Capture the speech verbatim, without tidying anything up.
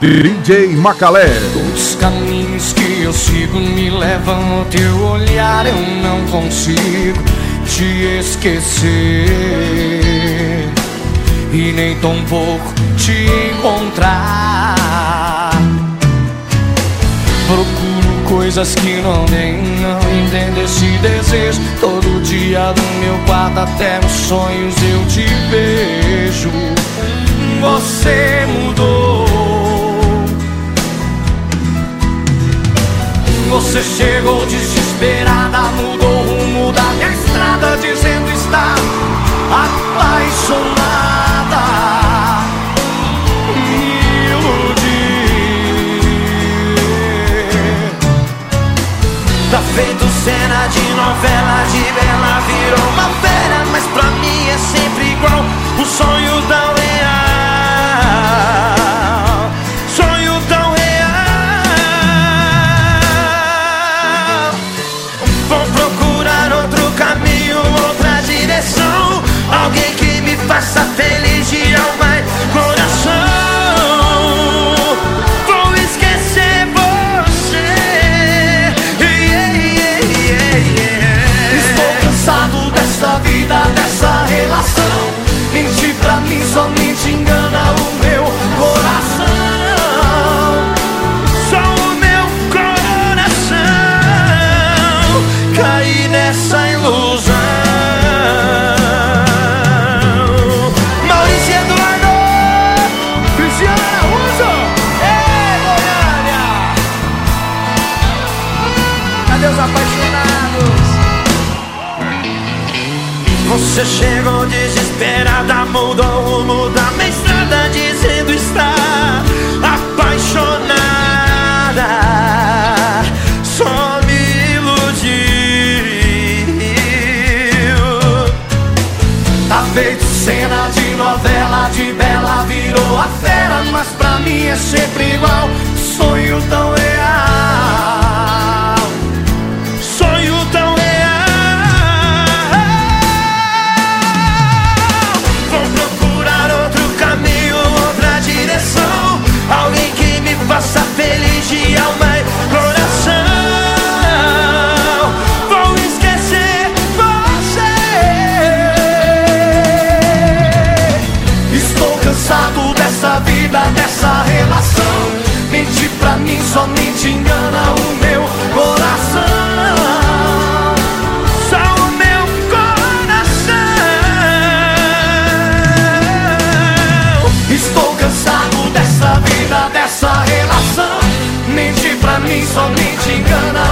D J Macalé. Os caminhos que eu sigo me levam ao teu olhar. Eu não consigo te esquecer e nem tão pouco te encontrar. Procuro coisas que não tem, não entendo esse desejo. Todo dia no meu quarto, até nos sonhos eu te vejo. Você mudou. Você chegou desesperada, mudou o rumo da minha estrada, dizendo estar apaixonada. Me iludir. Tá feito cena de novela, de bela virou uma fera, mas pra mim é sempre igual, um sonho tão real. Sonho tão real. Vou procurar outro caminho, outra direção, alguém que me faça feliz de alma e coração. Vou esquecer você. Yeah, yeah, yeah, yeah. Estou cansado dessa vida, dessa relação. Mentir pra mim somente engana o meu coração. Só o meu coração cair nessa ilusão. Maurício Eduardo, Cristiano Araújo, ei, Goiânia! Cadê os apaixonados? Você chegou desesperada, mudou o rumo da minha estrada, dizendo estar apaixonada. Só me iludiu. Tá feito cena de novela, de bela virou a fera, mas pra mim é sempre igual, sonho tão real. Sonho tão real. Vou procurar outro caminho, outra direção, alguém que me faça feliz de alma e coração. Vou esquecer você. Estou cansado dessa vida, dessa relação. Mentir pra mim somente engana o meu coração. Só o meu coração. Estou cansado dessa vida, dessa relação. Mentir pra mim somente engana